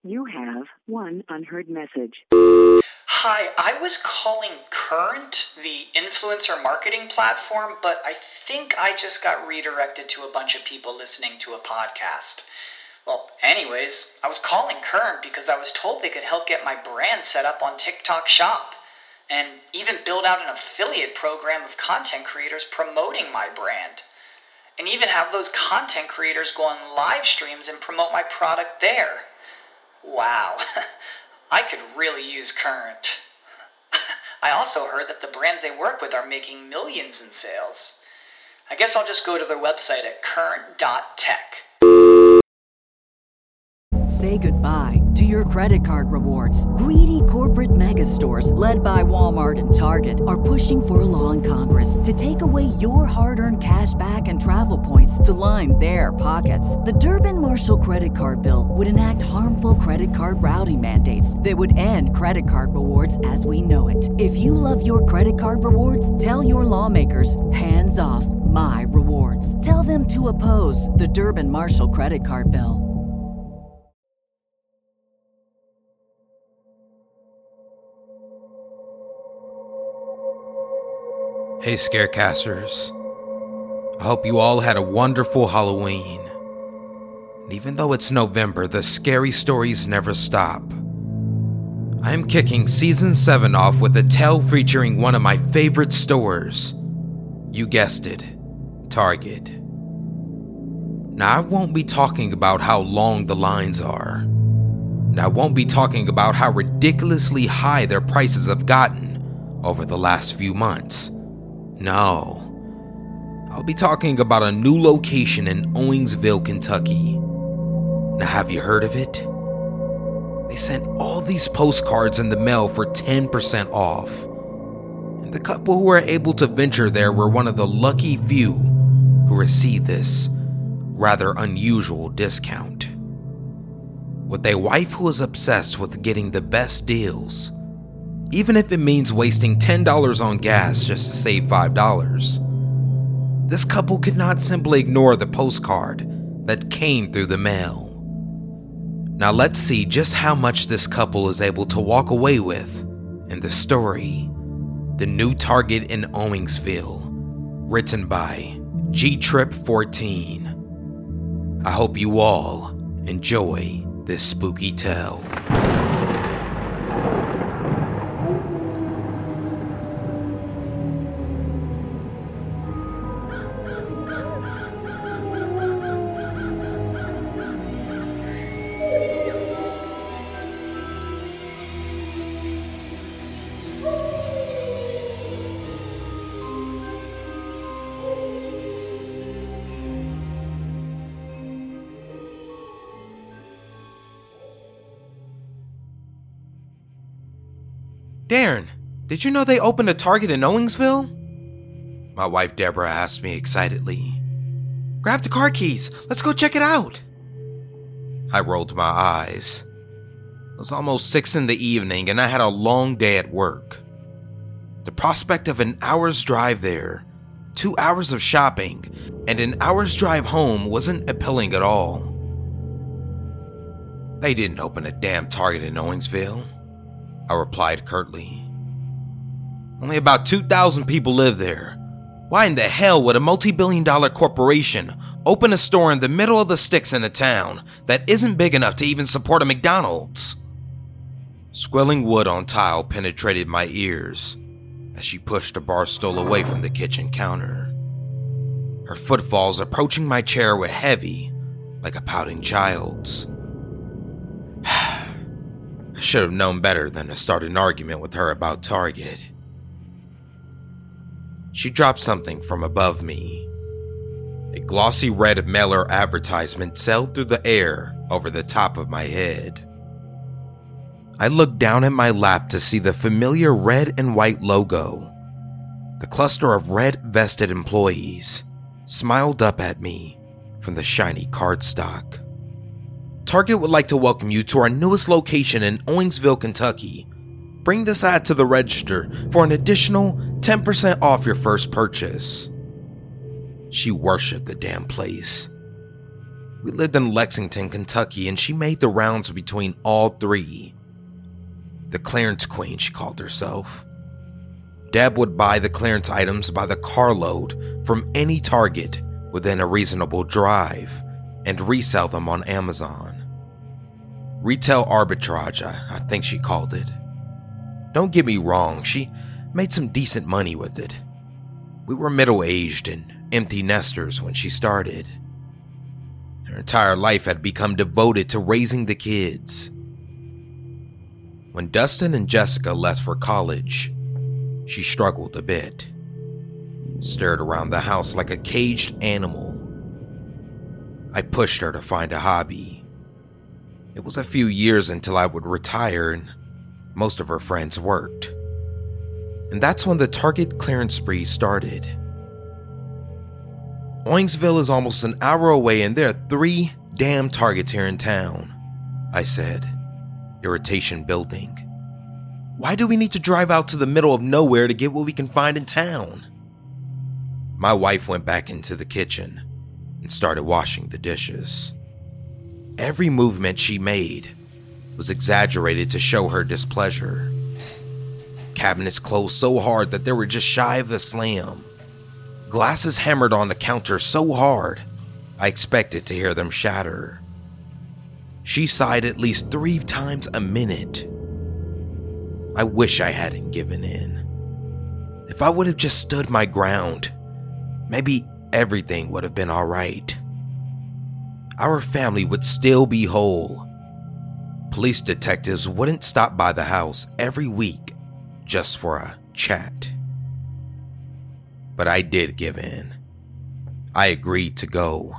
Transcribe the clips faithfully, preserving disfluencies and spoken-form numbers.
You have one unheard message. Hi, I was calling Current, the influencer marketing platform, but I think I just got redirected to a bunch of people listening to a podcast. Well, anyways, I was calling Current because I was told they could help get my brand set up on TikTok Shop, and even build out an affiliate program of content creators promoting my brand, and even have those content creators go on live streams and promote my product there. Wow, I could really use Current. I also heard that the brands they work with are making millions in sales. I guess I'll just go to their website at current dot tech. Say goodbye to your credit card rewards. Greedy corporate mega stores, led by Walmart and Target, are pushing for a law in Congress to take away your hard-earned cash back and travel points to line their pockets. The Durbin-Marshall credit card bill would enact harmful credit card routing mandates that would end credit card rewards as we know it. If you love your credit card rewards, tell your lawmakers, hands off my rewards. Tell them to oppose the Durbin-Marshall credit card bill. Hey Scarecasters, I hope you all had a wonderful Halloween. And even though it's November, the scary stories never stop. I am kicking Season seven off with a tale featuring one of my favorite stores. You guessed it, Target. Now I won't be talking about how long the lines are. And I won't be talking about how ridiculously high their prices have gotten over the last few months. No, I'll be talking about a new location in Owensville, Kentucky. Now, have you heard of it? They sent all these postcards in the mail for ten percent off. And the couple who were able to venture there were one of the lucky few who received this rather unusual discount. With a wife who is obsessed with getting the best deals, even if it means wasting ten dollars on gas just to save five dollars. This couple could not simply ignore the postcard that came through the mail. Now let's see just how much this couple is able to walk away with in the story, The New Target in Owensville, written by G Trip fourteen. I hope you all enjoy this spooky tale. Darren, did you know they opened a Target in Owensville? My wife Deborah asked me excitedly. Grab the car keys, let's go check it out. I rolled my eyes. It was almost six in the evening and I had a long day at work. The prospect of an hour's drive there, two hours of shopping, and an hour's drive home wasn't appealing at all. They didn't open a damn Target in Owensville, I replied curtly. Only about two thousand people live there. Why in the hell would a multi-billion dollar corporation open a store in the middle of the sticks in a town that isn't big enough to even support a McDonald's? Squelling wood on tile penetrated my ears as she pushed the bar stool away from the kitchen counter. Her footfalls approaching my chair were heavy, like a pouting child's. I should have known better than to start an argument with her about Target. She dropped something from above me. A glossy red mailer advertisement sailed through the air over the top of my head. I looked down at my lap to see the familiar red and white logo. The cluster of red-vested employees smiled up at me from the shiny cardstock. Target would like to welcome you to our newest location in Owensville, Kentucky. Bring this ad to the register for an additional ten percent off your first purchase. She worshipped the damn place. We lived in Lexington, Kentucky, and she made the rounds between all three. The clearance queen, she called herself. Deb would buy the clearance items by the carload from any Target within a reasonable drive and resell them on Amazon. Retail arbitrage, I think she called it. Don't get me wrong, she made some decent money with it. We were middle-aged and empty nesters when she started. Her entire life had become devoted to raising the kids. When Dustin and Jessica left for college, she struggled a bit, stared around the house like a caged animal. I pushed her to find a hobby. It was a few years until I would retire and most of her friends worked. And that's when the Target clearance spree started. Owingsville is almost an hour away and there are three damn Targets here in town, I said, irritation building. Why do we need to drive out to the middle of nowhere to get what we can find in town? My wife went back into the kitchen and started washing the dishes. Every movement she made was exaggerated to show her displeasure. Cabinets closed so hard that they were just shy of a slam. Glasses hammered on the counter so hard, I expected to hear them shatter. She sighed at least three times a minute. I wish I hadn't given in. If I would have just stood my ground, maybe everything would have been all right. Our family would still be whole. Police detectives wouldn't stop by the house every week just for a chat. But I did give in. I agreed to go.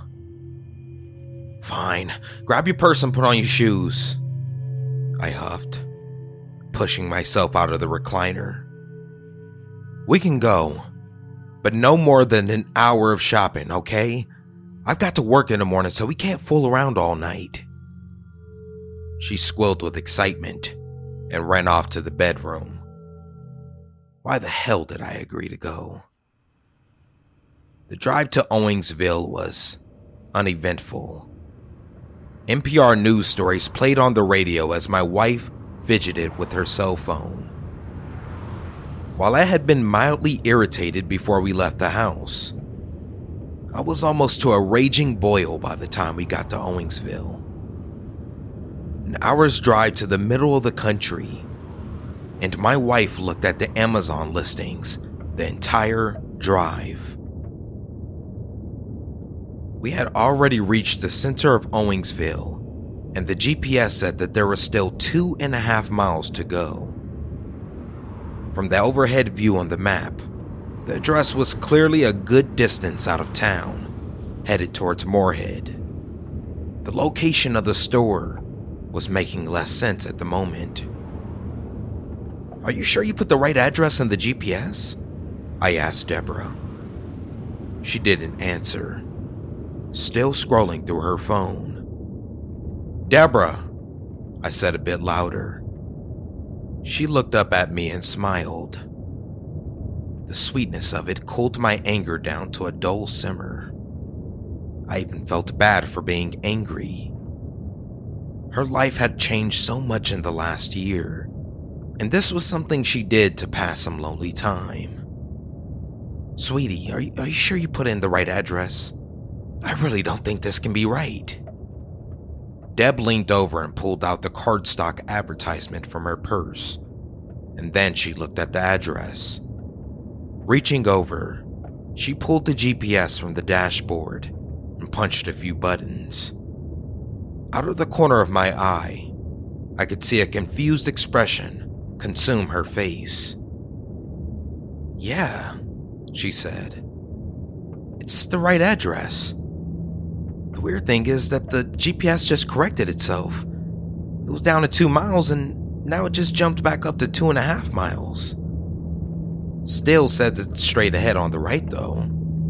Fine, grab your purse and put on your shoes, I huffed, pushing myself out of the recliner. We can go, but no more than an hour of shopping, okay? I've got to work in the morning, so we can't fool around all night. She squealed with excitement and ran off to the bedroom. Why the hell did I agree to go? The drive to Owingsville was uneventful. N P R news stories played on the radio as my wife fidgeted with her cell phone. While I had been mildly irritated before we left the house, I was almost to a raging boil by the time we got to Owingsville. An hour's drive to the middle of the country, and my wife looked at the Amazon listings the entire drive. We had already reached the center of Owingsville, and the G P S said that there was still two and a half miles to go. From the overhead view on the map, the address was clearly a good distance out of town, headed towards Moorhead. The location of the store was making less sense at the moment. Are you sure you put the right address in the G P S? I asked Deborah. She didn't answer, still scrolling through her phone. Deborah, I said a bit louder. She looked up at me and smiled. The sweetness of it cooled my anger down to a dull simmer. I even felt bad for being angry. Her life had changed so much in the last year, and this was something she did to pass some lonely time. Sweetie, are you, are you sure you put in the right address? I really don't think this can be right. Deb leaned over and pulled out the cardstock advertisement from her purse, and then she looked at the address. Reaching over, she pulled the G P S from the dashboard and punched a few buttons. Out of the corner of my eye, I could see a confused expression consume her face. Yeah, she said. It's the right address. The weird thing is that the G P S just corrected itself. It was down to two miles and now it just jumped back up to two and a half miles. Still says it's straight ahead on the right though.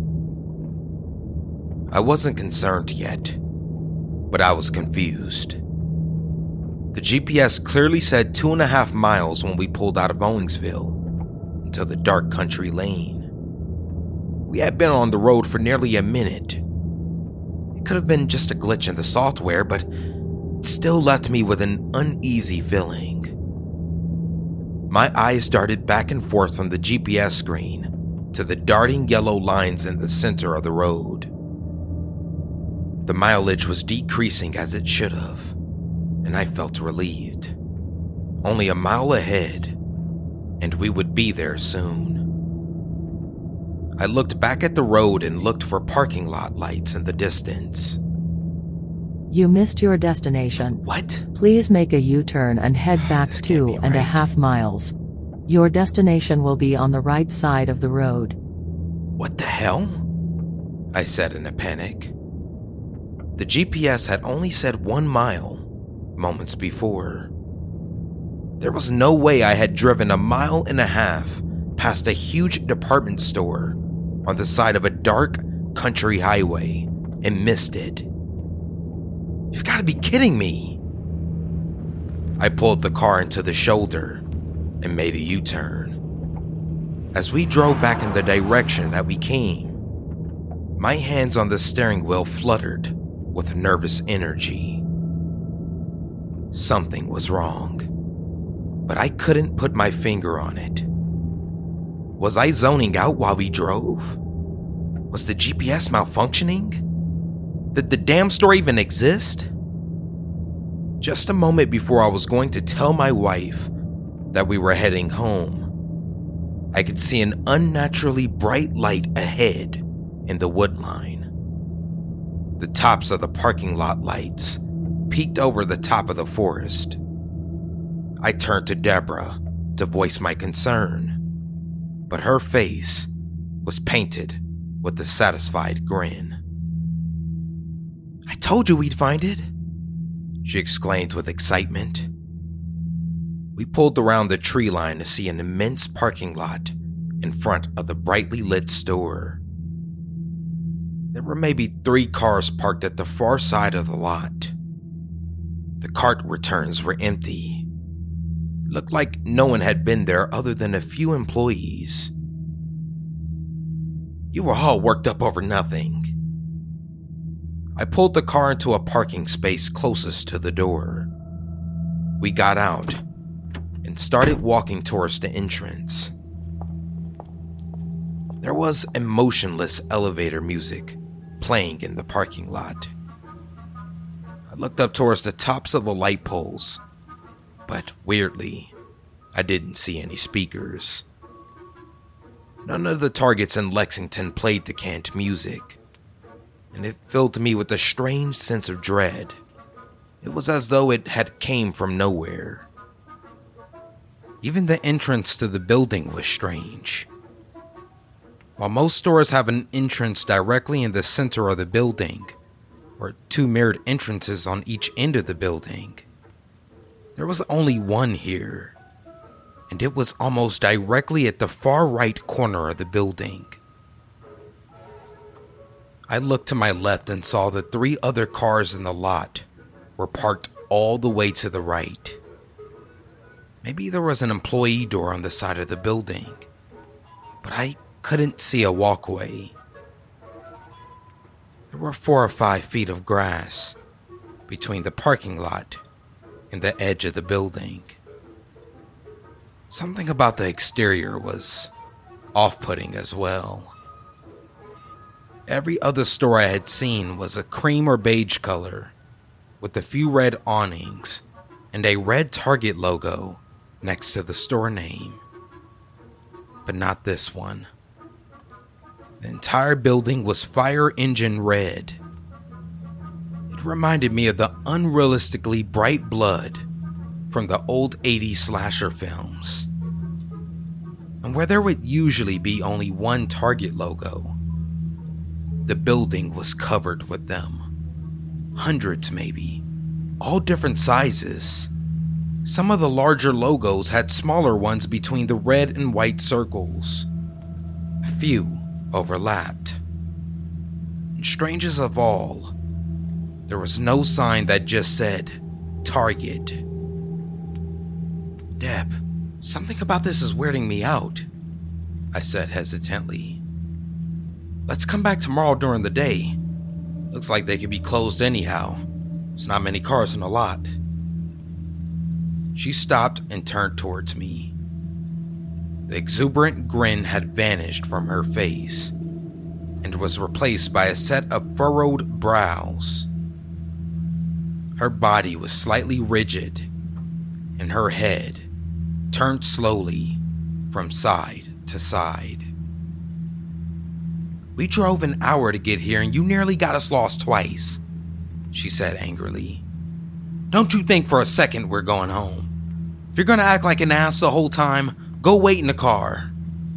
I wasn't concerned yet, but I was confused. The G P S clearly said two and a half miles when we pulled out of Owingsville into the dark country lane. We had been on the road for nearly a minute. It could have been just a glitch in the software, but it still left me with an uneasy feeling. My eyes darted back and forth from the G P S screen to the darting yellow lines in the center of the road. The mileage was decreasing as it should have, and I felt relieved. Only a mile ahead, and we would be there soon. I looked back at the road and looked for parking lot lights in the distance. You missed your destination. What? Please make a U-turn and head back This can't two be and a right. half miles. Your destination will be on the right side of the road. What the hell? I said in a panic. The G P S had only said one mile moments before. There was no way I had driven a mile and a half past a huge department store on the side of a dark country highway and missed it. You've got to be kidding me. I pulled the car into the shoulder and made a U-turn. As we drove back in the direction that we came, my hands on the steering wheel fluttered with nervous energy. Something was wrong, but I couldn't put my finger on it. Was I zoning out while we drove? Was the G P S malfunctioning? Did the damn store even exist? Just a moment before I was going to tell my wife that we were heading home, I could see an unnaturally bright light ahead in the wood line. The tops of the parking lot lights peeked over the top of the forest. I turned to Deborah to voice my concern, but her face was painted with a satisfied grin. I told you we'd find it, she exclaimed with excitement. We pulled around the tree line to see an immense parking lot in front of the brightly lit store. There were maybe three cars parked at the far side of the lot. The cart returns were empty. It looked like no one had been there other than a few employees. You were all worked up over nothing. I pulled the car into a parking space closest to the door. We got out and started walking towards the entrance. There was emotionless elevator music playing in the parking lot. I looked up towards the tops of the light poles, but weirdly, I didn't see any speakers. None of the targets in Lexington played the canned music, and it filled me with a strange sense of dread. It was as though it had came from nowhere. Even the entrance to the building was strange. While most stores have an entrance directly in the center of the building, or two mirrored entrances on each end of the building, there was only one here, and it was almost directly at the far right corner of the building. I looked to my left and saw the three other cars in the lot were parked all the way to the right. Maybe there was an employee door on the side of the building, but I couldn't see a walkway. There were four or five feet of grass between the parking lot and the edge of the building. Something about the exterior was off-putting as well. Every other store I had seen was a cream or beige color, with a few red awnings and a red Target logo next to the store name. But not this one. The entire building was fire engine red. It reminded me of the unrealistically bright blood from the old eighties slasher films. And where there would usually be only one Target logo, the building was covered with them. Hundreds maybe, all different sizes. Some of the larger logos had smaller ones between the red and white circles. A few overlapped. And strangest of all, there was no sign that just said Target. Deb, something about this is weirding me out, I said hesitantly. Let's come back tomorrow during the day. Looks like they could be closed anyhow. There's not many cars in the lot. She stopped and turned towards me. The exuberant grin had vanished from her face and was replaced by a set of furrowed brows. Her body was slightly rigid, and her head turned slowly from side to side. "We drove an hour to get here and you nearly got us lost twice," she said angrily. "Don't you think for a second we're going home? If you're gonna act like an ass the whole time, go wait in the car."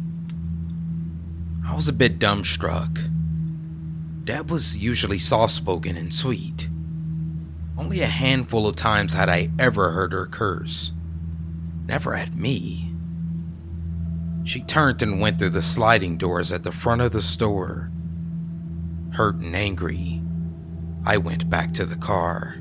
I was a bit dumbstruck. Deb was usually soft-spoken and sweet. Only a handful of times had I ever heard her curse. Never at me. She turned and went through the sliding doors at the front of the store. Hurt and angry, I went back to the car.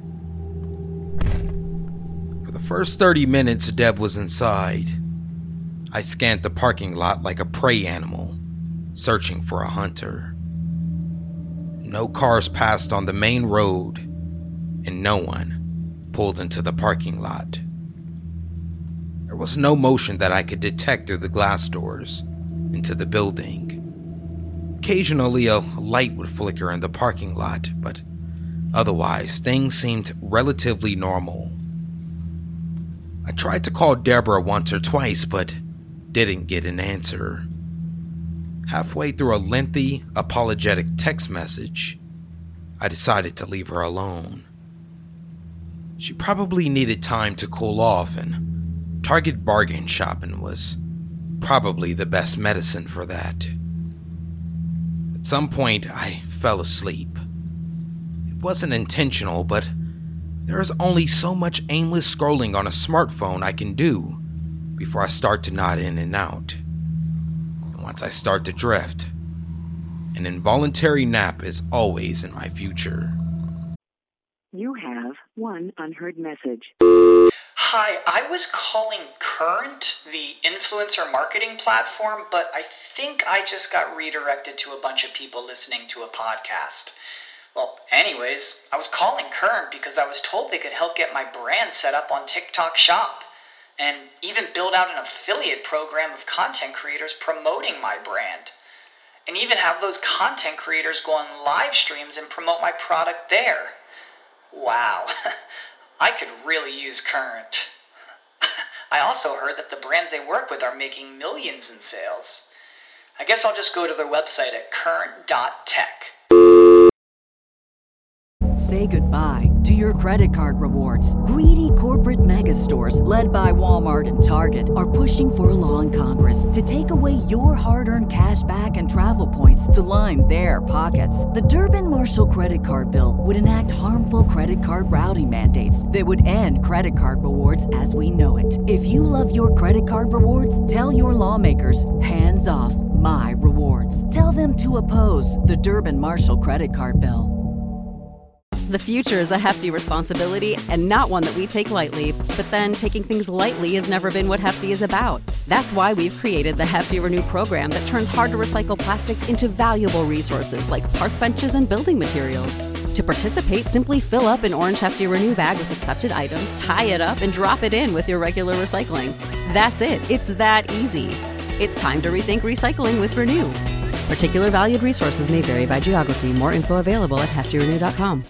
For the first thirty minutes Deb was inside, I scanned the parking lot like a prey animal, searching for a hunter. No cars passed on the main road, and no one pulled into the parking lot. There was no motion that I could detect through the glass doors into the building. Occasionally a light would flicker in the parking lot, but otherwise things seemed relatively normal. I tried to call Deborah once or twice, but didn't get an answer. Halfway through a lengthy, apologetic text message, I decided to leave her alone. She probably needed time to cool off, and Target bargain shopping was probably the best medicine for that. At some point, I fell asleep. It wasn't intentional, but there is only so much aimless scrolling on a smartphone I can do before I start to nod in and out. And once I start to drift, an involuntary nap is always in my future. You have one unheard message. Hi, I was calling Current, the influencer marketing platform, but I think I just got redirected to a bunch of people listening to a podcast. Well, anyways, I was calling Current because I was told they could help get my brand set up on TikTok Shop, and even build out an affiliate program of content creators promoting my brand, and even have those content creators go on live streams and promote my product there. Wow, I could really use Current. I also heard that the brands they work with are making millions in sales. I guess I'll just go to their website at current dot tech. Say goodbye to your credit card rewards. Greedy corporate mega stores, led by Walmart and Target, are pushing for a law in Congress to take away your hard-earned cash back and travel points to line their pockets. The Durbin-Marshall credit card bill would enact harmful credit card routing mandates that would end credit card rewards as we know it. If you love your credit card rewards, tell your lawmakers, hands off my rewards. Tell them to oppose the Durbin-Marshall credit card bill. The future is a hefty responsibility and not one that we take lightly. But then taking things lightly has never been what Hefty is about. That's why we've created the Hefty Renew program that turns hard-to-recycle plastics into valuable resources like park benches and building materials. To participate, simply fill up an orange Hefty Renew bag with accepted items, tie it up, and drop it in with your regular recycling. That's it. It's that easy. It's time to rethink recycling with Renew. Particular valued resources may vary by geography. More info available at hefty renew dot com.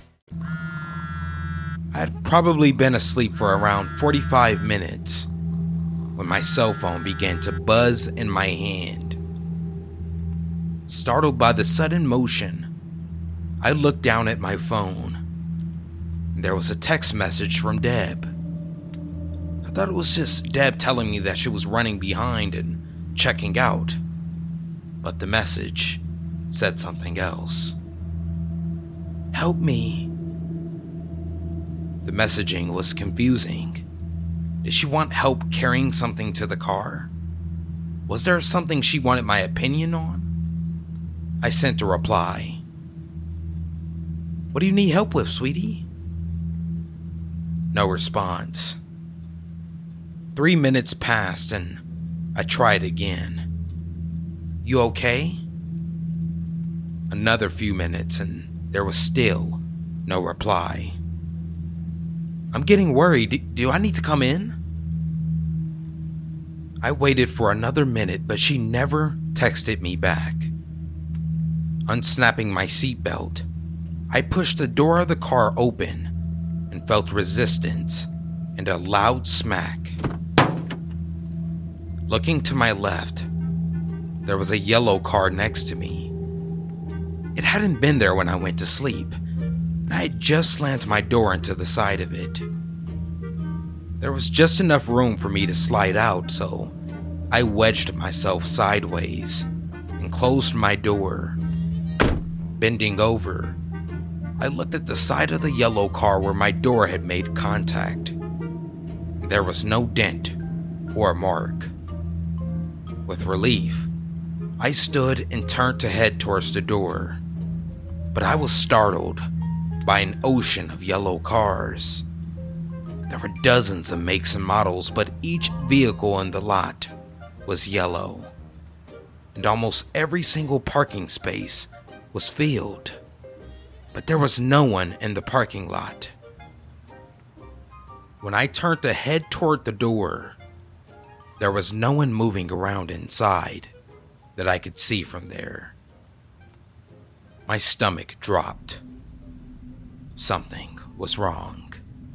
I had probably been asleep for around forty-five minutes when my cell phone began to buzz in my hand. Startled by the sudden motion, I looked down at my phone, and there was a text message from Deb. I thought it was just Deb telling me that she was running behind and checking out, but the message said something else. "Help me." The messaging was confusing. Did she want help carrying something to the car? Was there something she wanted my opinion on? I sent a reply. "What do you need help with, sweetie?" No response. Three minutes passed and I tried again. "You okay?" Another few minutes and There was still no reply. I'm getting worried. Do I need to come in? I waited for another minute, but she never texted me back. Unsnapping my seatbelt, I pushed the door of the car open and felt resistance and a loud smack. Looking to my left, there was a yellow car next to me. It hadn't been there when I went to sleep, and I had just slammed my door into the side of it. There was just enough room for me to slide out, so I wedged myself sideways and closed my door. Bending over, I looked at the side of the yellow car where my door had made contact. There was no dent or mark. With relief, I stood and turned to head towards the door, but I was startled by an ocean of yellow cars. There were dozens of makes and models, but each vehicle in the lot was yellow, and almost every single parking space was filled, but there was no one in the parking lot. When I turned to head toward the door, there was no one moving around inside that I could see from there. My stomach dropped. Something was wrong.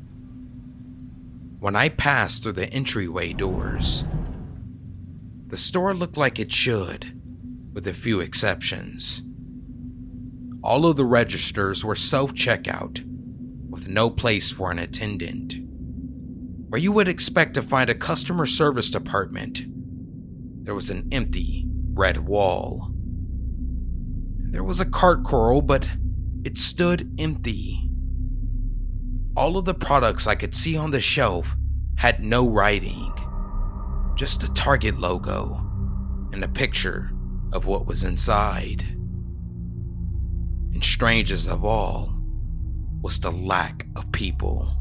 When I passed through the entryway doors, the store looked like it should, with a few exceptions. All of the registers were self-checkout, with no place for an attendant. Where you would expect to find a customer service department, there was an empty red wall. And there was a cart corral, but it stood empty. All of the products I could see on the shelf had no writing, just the Target logo and a picture of what was inside. And strangest of all was the lack of people.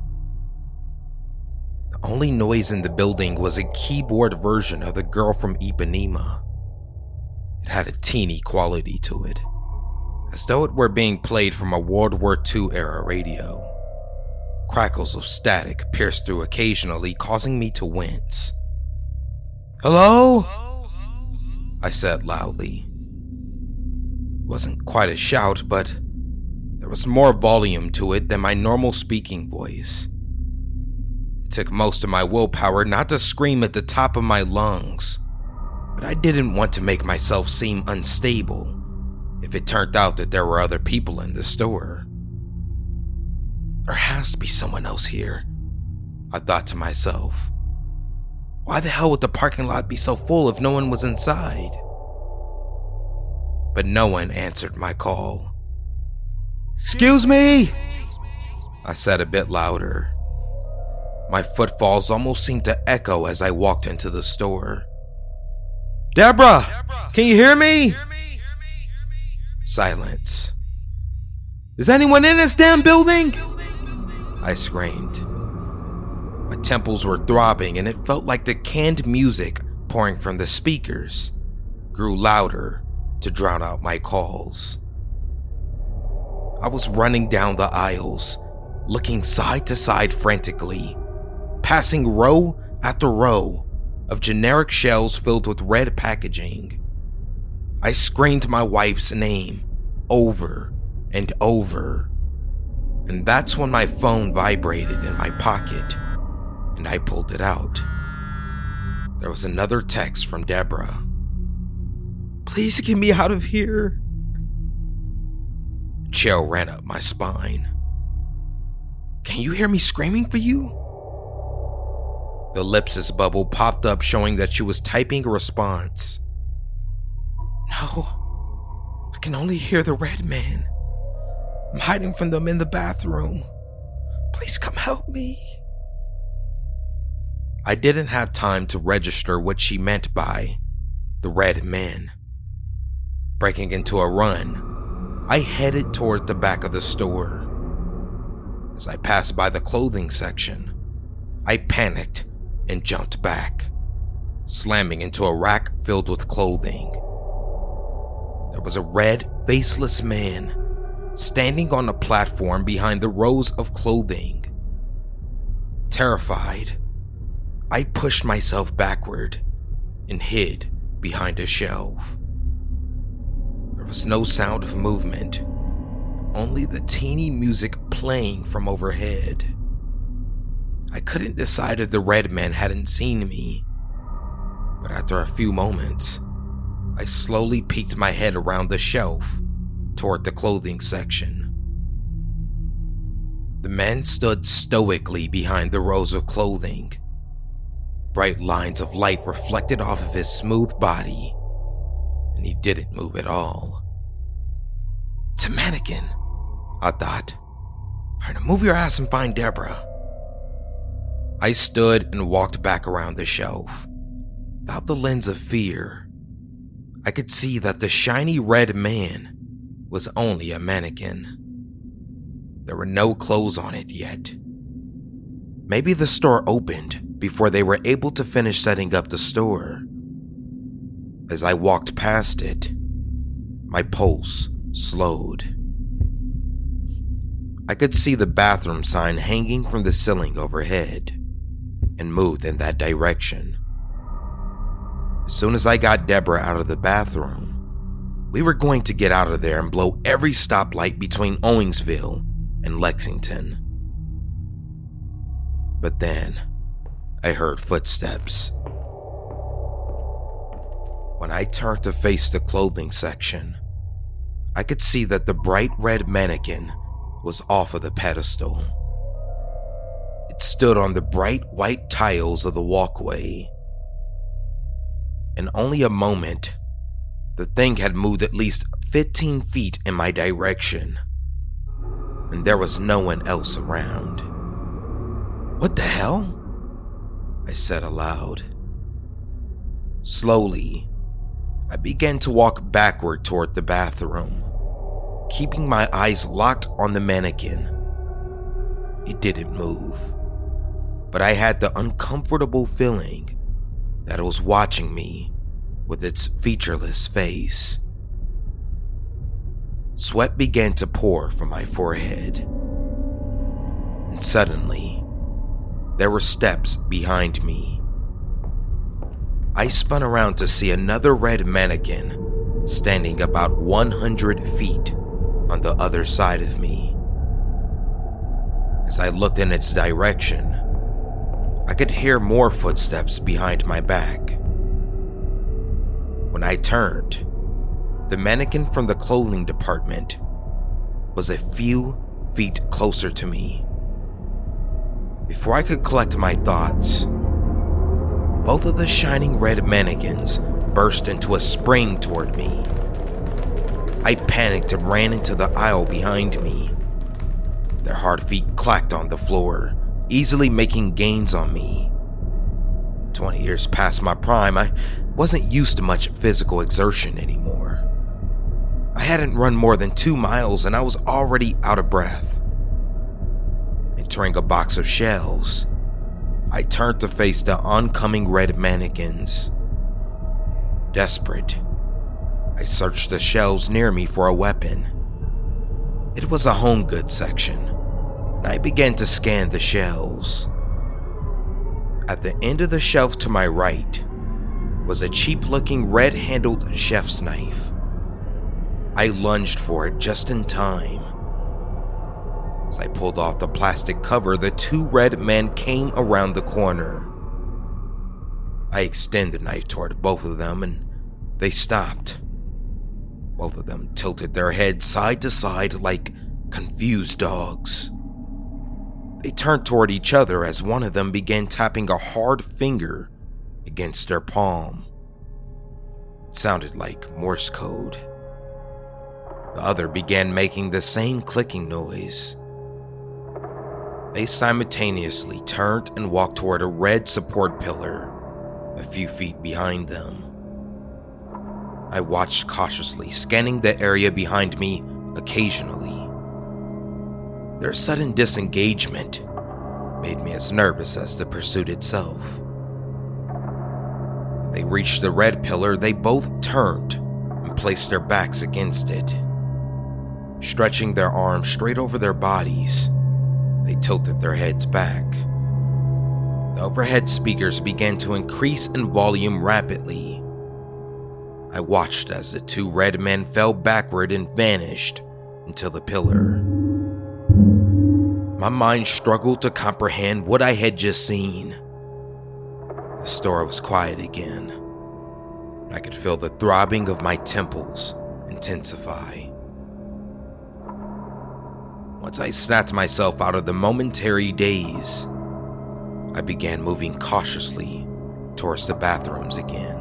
The only noise in the building was a keyboard version of The Girl from Ipanema. It had a teeny quality to it, as though it were being played from a World War Two era radio. Crackles of static pierced through occasionally, causing me to wince. "Hello?" I said loudly. It wasn't quite a shout, but there was more volume to it than my normal speaking voice. It took most of my willpower not to scream at the top of my lungs, but I didn't want to make myself seem unstable if it turned out that there were other people in the store. There has to be someone else here, I thought to myself. Why the hell would the parking lot be so full if no one was inside? But no one answered my call. "Excuse me," I said a bit louder. My footfalls almost seemed to echo as I walked into the store. "Deborah, can you hear me?" Silence. "Is anyone in this damn building?" I screamed. My temples were throbbing, and it felt like the canned music pouring from the speakers grew louder to drown out my calls. I was running down the aisles, looking side to side frantically, passing row after row of generic shelves filled with red packaging. I screamed my wife's name over and over, and that's when my phone vibrated in my pocket, and I pulled it out. There was another text from Deborah. "Please get me out of here." A chill ran up my spine. "Can you hear me screaming for you?" The ellipsis bubble popped up showing that she was typing a response. "No, I can only hear the red man. I'm hiding from them in the bathroom. Please come help me." I didn't have time to register what she meant by the red men. Breaking into a run, I headed toward the back of the store. As I passed by the clothing section, I panicked and jumped back, slamming into a rack filled with clothing. There was a red, faceless man standing on a platform behind the rows of clothing. Terrified, I pushed myself backward and hid behind a shelf. There was no sound of movement, only the teeny music playing from overhead. I couldn't decide if the red man hadn't seen me, but after a few moments, I slowly peeked my head around the shelf toward the clothing section. The man stood stoically behind the rows of clothing. Bright lines of light reflected off of his smooth body, and he didn't move at all. It's a mannequin, I thought. All right, now move your ass and find Deborah. I stood and walked back around the shelf. Without the lens of fear, I could see that the shiny red man was only a mannequin. There were no clothes on it yet. Maybe the store opened before they were able to finish setting up the store. As I walked past it, my pulse slowed. I could see the bathroom sign hanging from the ceiling overhead and moved in that direction. As soon as I got Deborah out of the bathroom, we were going to get out of there and blow every stoplight between Owingsville and Lexington. But then, I heard footsteps. When I turned to face the clothing section, I could see that the bright red mannequin was off of the pedestal. It stood on the bright white tiles of the walkway. In only a moment, the thing had moved at least fifteen feet in my direction, and there was no one else around. What the hell? I said aloud. Slowly, I began to walk backward toward the bathroom, keeping my eyes locked on the mannequin. It didn't move, but I had the uncomfortable feeling that it was watching me with its featureless face. Sweat began to pour from my forehead, and suddenly, there were steps behind me. I spun around to see another red mannequin standing about one hundred feet on the other side of me. As I looked in its direction, I could hear more footsteps behind my back. When I turned, the mannequin from the clothing department was a few feet closer to me. Before I could collect my thoughts, both of the shining red mannequins burst into a spring toward me. I panicked and ran into the aisle behind me. Their hard feet clacked on the floor, easily making gains on me. Twenty years past my prime, I wasn't used to much physical exertion anymore. I hadn't run more than two miles and I was already out of breath. Entering a box of shelves, I turned to face the oncoming red mannequins. Desperate, I searched the shelves near me for a weapon. It was a home goods section, and I began to scan the shelves. At the end of the shelf to my right was a cheap-looking red-handled chef's knife. I lunged for it just in time. As I pulled off the plastic cover, the two red men came around the corner. I extended the knife toward both of them and they stopped. Both of them tilted their heads side to side like confused dogs. They turned toward each other as one of them began tapping a hard finger against their palm. It sounded like Morse code. The other began making the same clicking noise. They simultaneously turned and walked toward a red support pillar a few feet behind them. I watched cautiously, scanning the area behind me occasionally. Their sudden disengagement made me as nervous as the pursuit itself. When they reached the red pillar, they both turned and placed their backs against it. Stretching their arms straight over their bodies, they tilted their heads back. The overhead speakers began to increase in volume rapidly. I watched as the two red men fell backward and vanished into the pillar. My mind struggled to comprehend what I had just seen. The store was quiet again. I could feel the throbbing of my temples intensify. Once I snapped myself out of the momentary daze, I began moving cautiously towards the bathrooms again.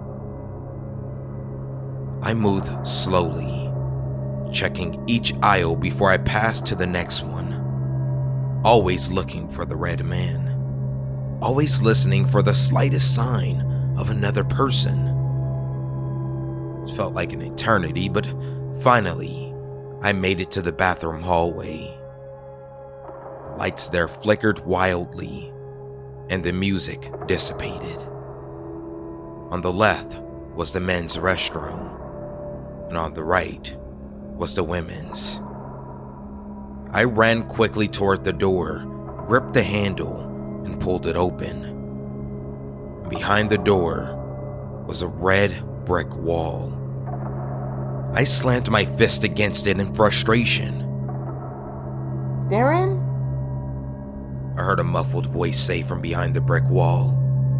I moved slowly, checking each aisle before I passed to the next one, always looking for the red man, always listening for the slightest sign of another person. It felt like an eternity, but finally, I made it to the bathroom hallway. The lights there flickered wildly, and the music dissipated. On the left was the men's restroom, and on the right was the women's. I ran quickly toward the door, gripped the handle, and pulled it open. And behind the door was a red brick wall. I slammed my fist against it in frustration. Darren? I heard a muffled voice say from behind the brick wall.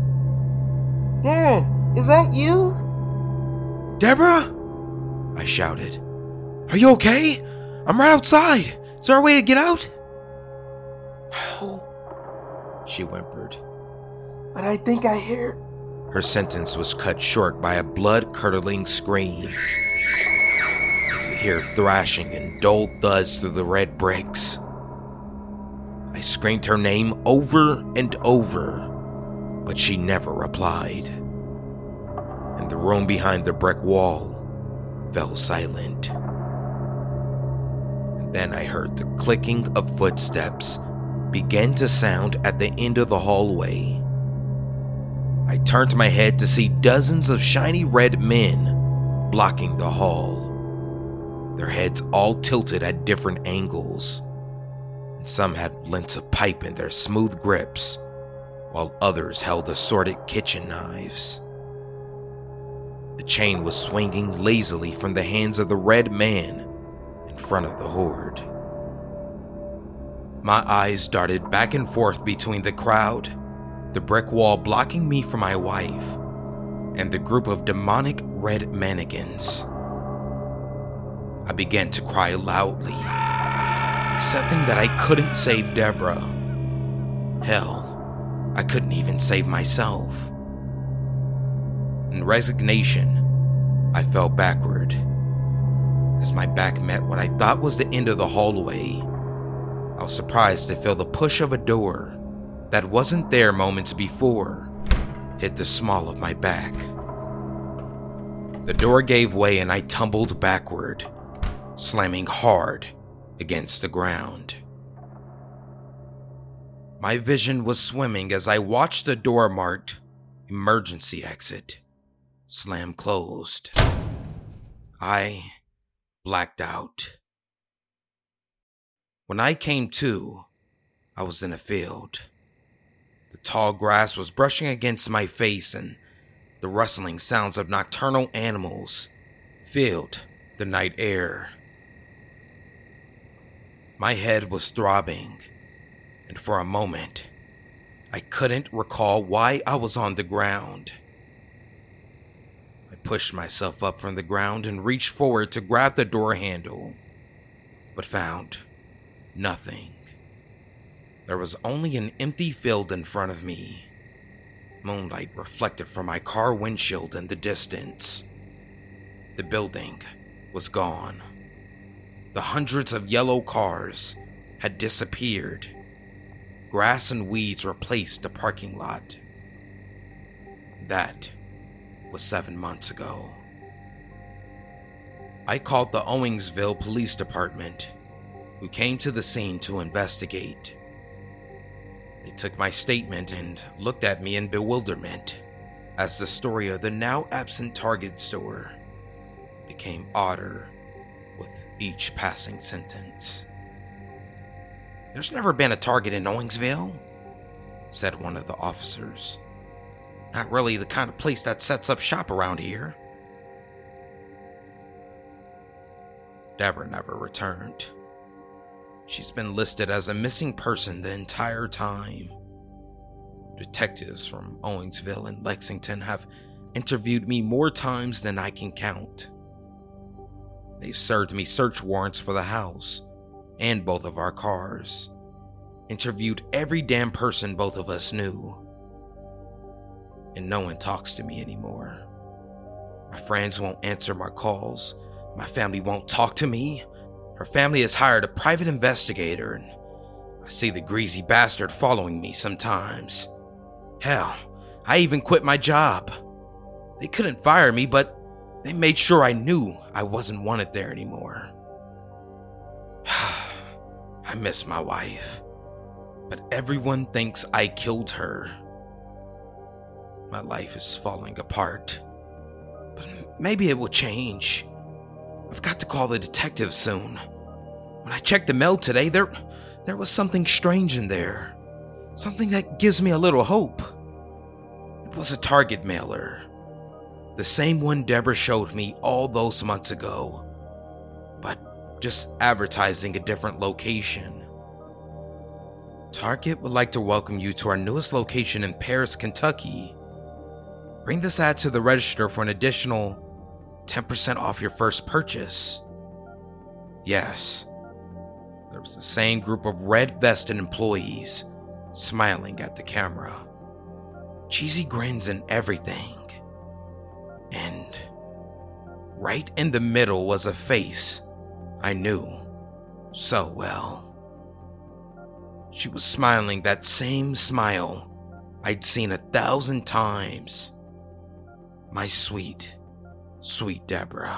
Darren, is that you? Deborah? I shouted. Are you okay? I'm right outside. Is there a way to get out? No. She whimpered. But I think I hear... Her sentence was cut short by a blood-curdling scream. You could hear thrashing and dull thuds through the red bricks. I screamed her name over and over, but she never replied. And the room behind the brick wall fell silent. And then I heard the clicking of footsteps begin to sound at the end of the hallway. I turned my head to see dozens of shiny red men blocking the hall, their heads all tilted at different angles. And some had lengths of pipe in their smooth grips, while others held assorted kitchen knives. The chain was swinging lazily from the hands of the red man in front of the horde. My eyes darted back and forth between the crowd, the brick wall blocking me from my wife, and the group of demonic red mannequins. I began to cry loudly, accepting that I couldn't save Deborah. Hell, I couldn't even save myself. In resignation, I fell backward. As my back met what I thought was the end of the hallway, I was surprised to feel the push of a door that wasn't there moments before hit the small of my back. The door gave way and I tumbled backward, slamming hard against the ground. My vision was swimming as I watched the door marked emergency exit slam closed. I blacked out. When I came to, I was in a field. The tall grass was brushing against my face and the rustling sounds of nocturnal animals filled the night air. My head was throbbing, and for a moment, I couldn't recall why I was on the ground. I pushed myself up from the ground and reached forward to grab the door handle, but found nothing. There was only an empty field in front of me. Moonlight reflected from my car windshield in the distance. The building was gone. The hundreds of yellow cars had disappeared. Grass and weeds replaced the parking lot. That was seven months ago. I called the Owingsville Police Department, who came to the scene to investigate. They took my statement and looked at me in bewilderment as the story of the now absent Target store became odder with each passing sentence. "There's never been a Target in Owingsville," said one of the officers. "Not really the kind of place that sets up shop around here." Deborah never returned. She's been listed as a missing person the entire time. Detectives from Owingsville and Lexington have interviewed me more times than I can count. They've served me search warrants for the house and both of our cars. Interviewed every damn person both of us knew. And no one talks to me anymore. My friends won't answer my calls. My family won't talk to me. Her family has hired a private investigator, and I see the greasy bastard following me sometimes. Hell, I even quit my job. They couldn't fire me, but they made sure I knew I wasn't wanted there anymore. I miss my wife, but everyone thinks I killed her. My life is falling apart, but maybe it will change. I've got to call the detective soon. When I checked the mail today, there, there was something strange in there. Something that gives me a little hope. It was a Target mailer. The same one Deborah showed me all those months ago, but just advertising a different location. Target would like to welcome you to our newest location in Paris, Kentucky. Bring this ad to the register for an additional ten percent off your first purchase. Yes, there was the same group of red-vested employees smiling at the camera. Cheesy grins and everything. And right in the middle was a face I knew so well. She was smiling that same smile I'd seen a thousand times. My sweet, sweet Deborah.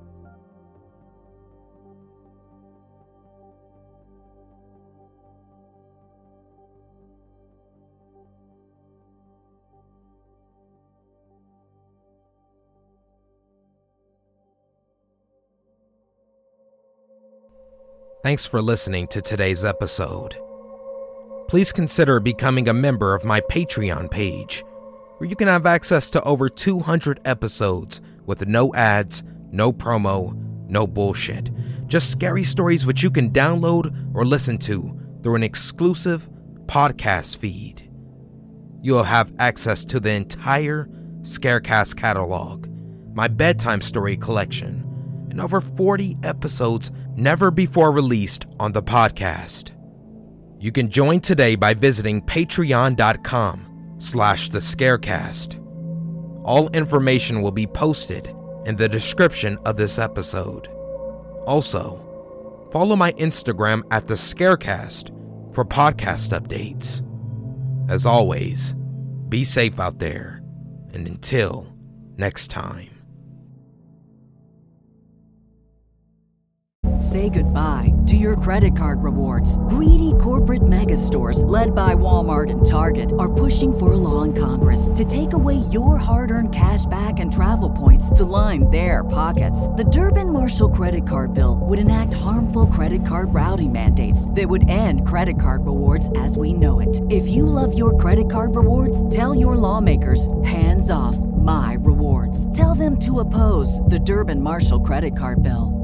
Thanks for listening to today's episode. Please consider becoming a member of my Patreon page, where you can have access to over two hundred episodes with no ads, no promo, no bullshit. Just scary stories which you can download or listen to through an exclusive podcast feed. You'll have access to the entire Scarecast catalog, my bedtime story collection, and over forty episodes never before released on the podcast. You can join today by visiting patreon.com slash the Scarecast. All information will be posted in the description of this episode. Also, follow my Instagram at the Scarecast for podcast updates. As always, be safe out there, and until next time. Say goodbye to your credit card rewards. Greedy corporate mega stores, led by Walmart and Target, are pushing for a law in Congress to take away your hard-earned cash back and travel points to line their pockets. The Durbin-Marshall credit card bill would enact harmful credit card routing mandates that would end credit card rewards as we know it. If you love your credit card rewards, tell your lawmakers, hands off my rewards. Tell them to oppose the Durbin-Marshall credit card bill.